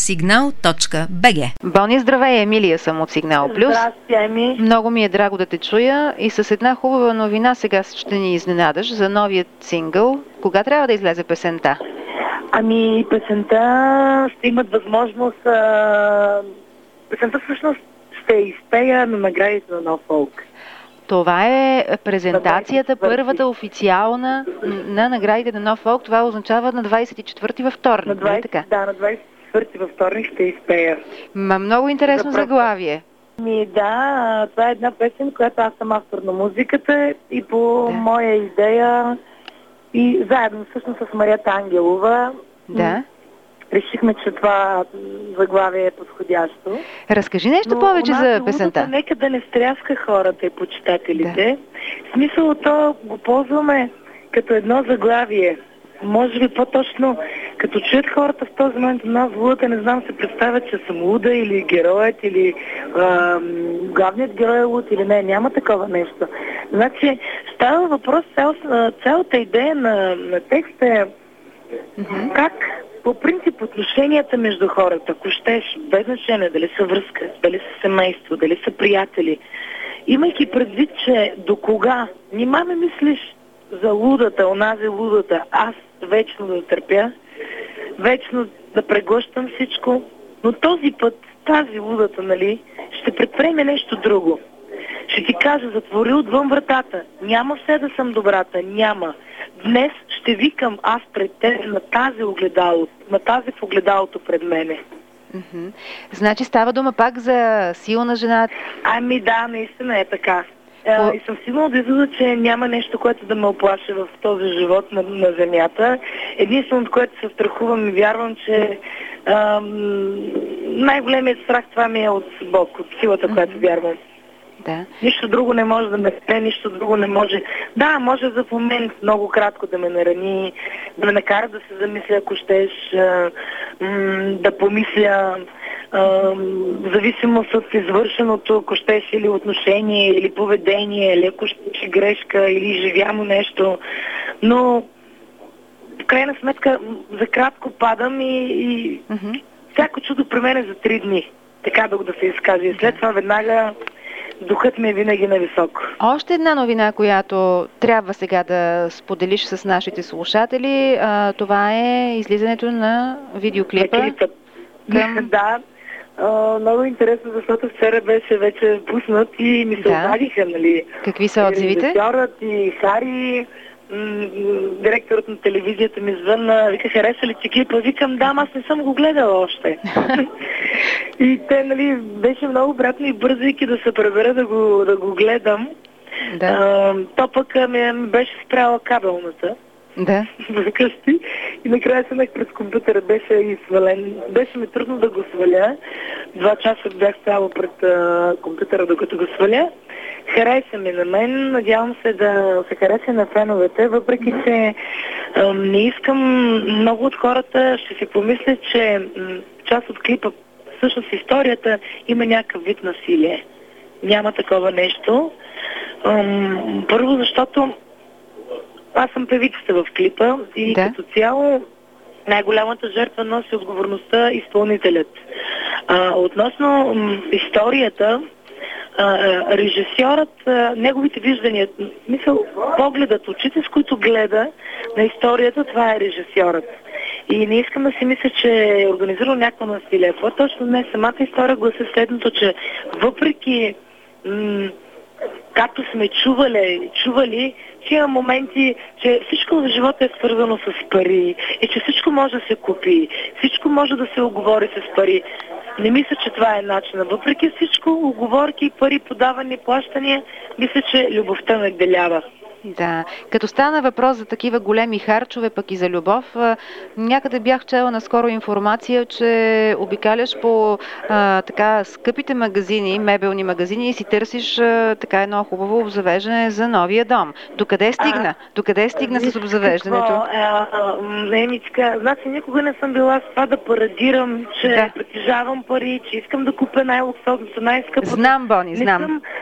signal.bg. Бони, здравей, Емилия съм от Сигнал Плюс. Здрасти, Еми. Много ми е драго да те чуя и с една хубава новина сега ще ни изненадаш за новият сингъл. Кога трябва да излезе песента? Ами, песента ще имат възможност... Песента всъщност ще изпея на наградите на Нов фолк. Това е презентацията, първата официална на наградите на Нов фолк. Това означава на 24-ти във вторник. На 24-ти във вторник ще изпея. Много интересно заглавие. Да, това е една песен, която аз съм автор на музиката и по моя идея и заедно всъщност с Марията Ангелова. Да. Решихме, че това заглавие е подходящо. Разкажи нещо повече за песента. Нека да не стряска хората и почитателите. В смисъл, то го ползваме като едно заглавие. Може би по-точно, като чуят хората в този момент на лудата, не знам, се представят, че съм луда или героят, или главният герой е луд, или не. Няма такова нещо. Значи, става въпрос, цялата идея на текста е как по принцип отношенията между хората, ако щеш, без значение дали са връзка, дали са семейство, дали са приятели, имайки предвид, че до кога нима ме мислиш за лудата, онази лудата, аз вечно да търпя, вечно да преглъщам всичко, но този път, тази лудата, нали, ще предприеме нещо друго. Ще ти кажа, затвори отвън вратата. Няма все да съм добрата, няма. Днес ще викам аз пред теб на тази в огледалото пред мене. Значи става дума пак за силна жена? Ами да, наистина е така. И съм сигурна да излиза, че няма нещо, което да ме оплаши в този живот на земята. Единственото, което се страхувам и вярвам, че най-големият страх това ми е от Бог, от силата, която вярвам. Да. Нищо друго не може да ме спре, нищо друго не може. Да, може за момент много кратко да ме нарани, да ме накара да се замисля, ако щеш, да помисля, в зависимост от извършеното, ако щеш, или отношение, или поведение, или ако щеш грешка, или живяно нещо. Но в крайна сметка за кратко падам и всяко чудо при мен е за 3 дни. Така да се изкаже. И след това веднага духът ми е винаги на високо. Още една новина, която трябва сега да споделиш с нашите слушатели, това е излизането на видеоклипа. Да, много интересно, защото вчера беше вече пуснат и ми се обадиха, нали. Какви са отзивите? Режисьорът и Хари, директорът на телевизията ми звънна, вика, хареса ли ти клипа? Викам, да, аз не съм го гледала още. И те, нали, беше много приятно и бързайки да се пребера да го гледам. Да. То пък ми беше спряла кабелната. Да. Вкъщи. И накрая седнах пред компютъра, беше и свален. Беше ми трудно да го сваля. 2 часа бях стала пред компютъра, докато го сваля. Хареса ми на мен, надявам се да се хареса на феновете, въпреки че не искам, много от хората ще си помислят, че част от клипа, всъщност историята, има някакъв вид насилие. Няма такова нещо. Първо, защото аз съм певицата в клипа и като цяло най-голямата жертва носи отговорността изпълнителят. Относно историята, режисьорът, неговите виждания, погледът, очите, с които гледа на историята, това е режисьорът. И не искам да си мисля, че е организирал някакво насилие. По-точно днес самата история гласи следното, че въпреки както сме чували, че има моменти, че всичко в живота е свързано с пари и че всичко може да се купи, всичко може да се оговори с пари. Не мисля, че това е начинът. Въпреки всичко, оговорки, пари, подаване, плащания, мисля, че любовта надделява. Да, като стана въпрос за такива големи харчове, пък и за любов, някъде бях чела наскоро информация, че обикаляш по така скъпите магазини, мебелни магазини и си търсиш така едно хубаво обзавеждане за новия дом. Докъде стигна? Докъде стигна с обзавеждането? Немичка, значи никога не съм била с това да парадирам, че притежавам пари, че искам да купя най-луксозното, най-скъпото. Знам, Бони, знам. Не съм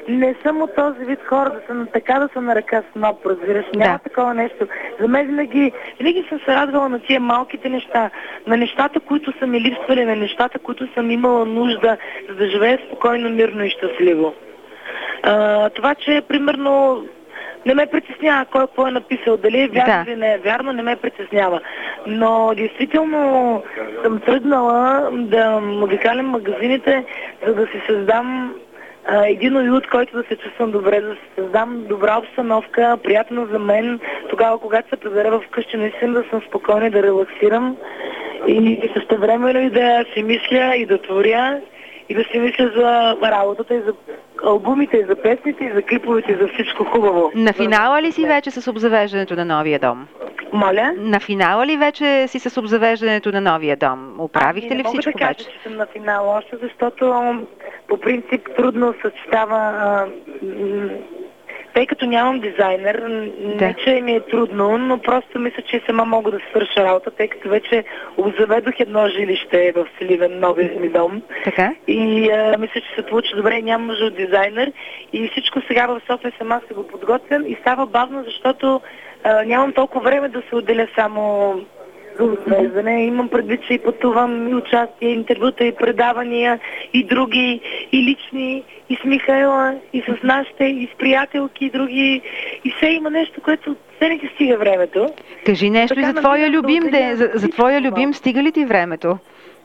не съм от този вид хора да са на ръка сноп, разбираш. Няма такова нещо. За мен винаги съм се радвала на тия малките неща, на нещата, които са ми липсвали, на нещата, които съм имала нужда, за да живея спокойно, мирно и щастливо. Това, че примерно не ме притеснява кой какво е написал, дали е вярно или не е вярно, не ме притеснява. Но действително съм тръгнала да обикалям магазините, за да си създам един уют, който да се чувствам добре, да се създам добра обстановка, приятно за мен. Тогава, когато се прибера в къщи, наистина да съм спокойна, да релаксирам и същевременно и да си мисля и да творя и да си мисля за работата и за албумите, и за песните, и за клиповете, и за всичко хубаво. На финала ли си вече с обзавеждането на новия дом? Моля? На финала ли вече си с обзавеждането на новия дом? Оправихте ли всичко вече? Не мога да кажа, че съм на финала още, защото по принцип трудно съчетава, тъй като нямам дизайнер, не че ми е трудно, но просто мисля, че сама мога да свърша работа, тъй като вече обзаведох едно жилище в Сливен, новия ми дом. Така? И мисля, че се получи добре, нямам нужда от дизайнер. И всичко сега в София сама се го подготвям и става бавно, защото нямам толкова време да се отделя само за отвеждане. Имам предвид, че и пътувам, и участие, и интервюта, и предавания, и други, и лични, и с Михаела, и с нашите, и с приятелки, и други. И все има нещо, което все не ти стига времето. Кажи нещо и за твоя любим, за твоя любим стига ли ти времето?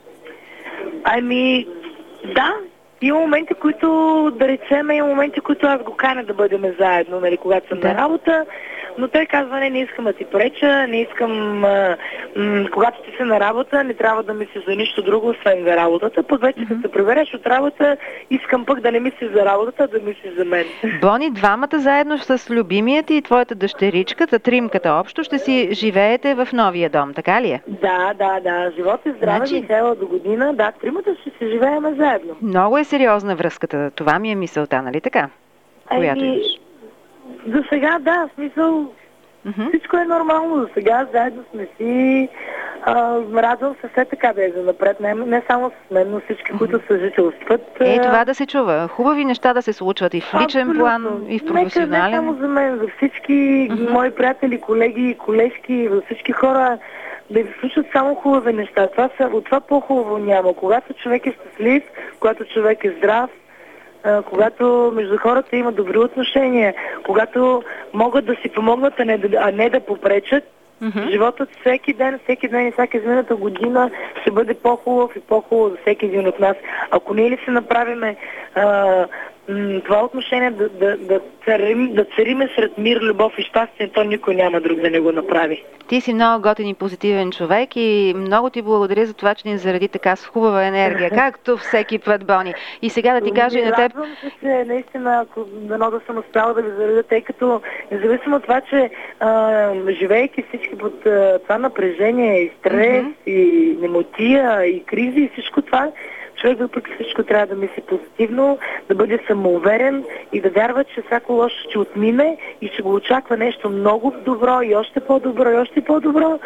Ами, да. Има моменти, които, да речем, има моменти, които аз го каня да бъдем заедно, нали, когато съм на работа, но той казва, не искам да ти преча, не искам, когато ти си на работа, не трябва да мислиш за нищо друго, освен за работата, пък вече като се прибереш от работа, искам пък да не мислиш за работата, а да мислиш за мен. Бони, двамата заедно с любимия ти и твоята дъщеричка, тримката общо, ще си живеете в новия дом, така ли е? Да. Живот и здраве, Михаела, до година. Да, тримата ще си живеем заедно. Много е сериозна връзката. Това ми е мисълта, нали така? Която имаш. За сега, да, в смисъл, всичко е нормално. За сега заедно сме си. Радвам се все така да е за напред. Не само с мен, но всички, които съжителстват. Това да се чува. Хубави неща да се случват и в личен план, и в професионален. Не само за мен, за всички мои приятели, колеги, колежки, за всички хора да ви случат само хубави неща. От това по-хубаво няма. Когато човек е щастлив, когато човек е здрав, когато между хората има добри отношения, когато могат да си помогнат, а не да попречат, животът всеки ден и всяка измината година ще бъде по-хубав и по-хубав за всеки един от нас. Ако ние ли се направиме това отношение да цариме сред мир, любов и щастие, то никой няма друг да не го направи. Ти си много готин и позитивен човек и много ти благодаря за това, че ни заради така с хубава енергия, както всеки път, Бони. И сега да ти кажа и на теб... Радвам се, че наистина, дано да съм успяла да ви заредя, тъй като независимо от това, че живеейки всички под това напрежение и стрес, и немотия, и кризи, и всичко това, човек въпреки всичко трябва да мисли позитивно, да бъде самоуверен и да вярва, че всяко лошо ще отмине и ще го очаква нещо много добро и още по-добро, и още по-добро.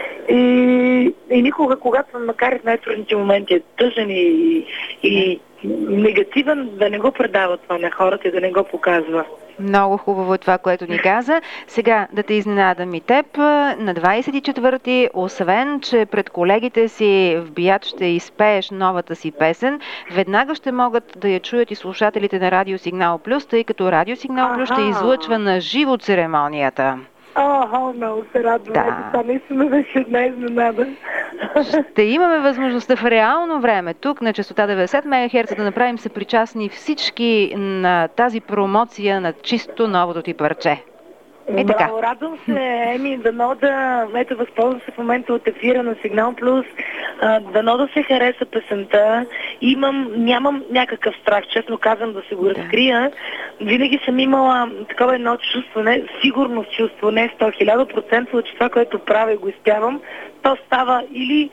И никога, когато макар и в най-трудните моменти е тъжен и негативен, да не го предава това на хората и да не го показва. Много хубаво е това, което ни каза. Сега да те изненадам и теб. На 24-ти, освен, че пред колегите си в Бият ще изпееш новата си песен, веднага ще могат да я чуят и слушателите на Радио Сигнал Плюс, тъй като Радио Сигнал Плюс ще излъчва на живо церемонията. Много се радвам. Това наистина беше една изненада. Ще имаме възможността в реално време тук на честота 90 МГц да направим съпричастни всички на тази промоция на чисто новото ти парче. Така. Радвам се, ето възползвам се в момента от ефира на Сигнал Плюс, дано да се хареса песента. Нямам някакъв страх, честно казвам, да се го разкрия. Винаги съм имала такова едно чувство, сигурно чувство, не 100-1000%, че това, което правя и го изпявам, то става или...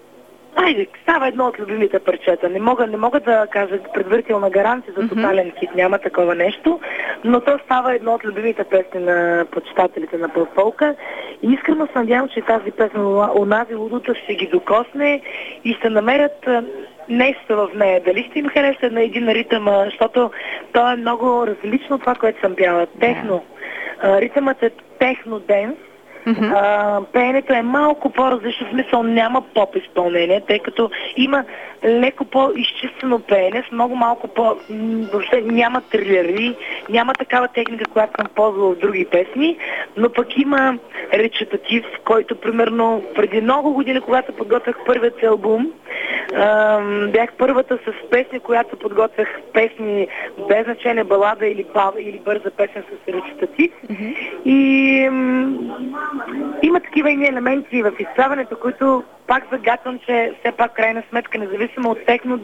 става едно от любимите парчета. Не мога да кажа предварителна гаранция за тотален хит, няма такова нещо, но то става едно от любимите песни на почитателите на Пълфолка. И искрено се надявам, че тази песна "Онази лудота" ще ги докосне и ще намерят нещо в нея. Дали ще им хареса на един ритъм, защото то е много различно от това, което съм пяла. Техно. Ритъмът е техно-денс. Пеенето е малко по-различно, в смисъл няма поп изпълнение, тъй като има леко по-изчистено пеене, с много малко въобще няма трилери, няма такава техника, която съм ползвала в други песни, но пък има речитатив, който примерно преди много години, когато подготвях първият албум, бях първата с песни, която подготвях песни без значение балада или бърза песен с речитатив. И има такива елементи в изправянето, които пак загатвам, че все пак крайна сметка, независимо от техно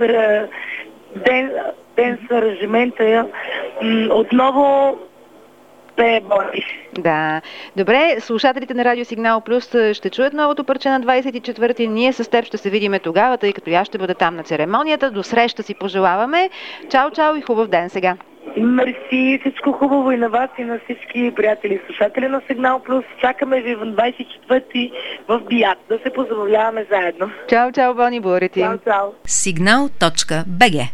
денс аранжимента, отново пее Бони. Да. Добре, слушателите на Радио Сигнал Плюс ще чуят новото парче на 24-ти. Ние с теб ще се видиме тогава, тъй като аз ще бъда там на церемонията. До среща си пожелаваме. Чао, чао и хубав ден сега. Мерси, всичко хубаво и на вас и на всички приятели и слушатели на Сигнал Плюс. Чакаме ви в 24-ти в Бият. Да се позабавляваме заедно. Чао, чао, Бони, благодаря ти. Чао, чао. Signal.bg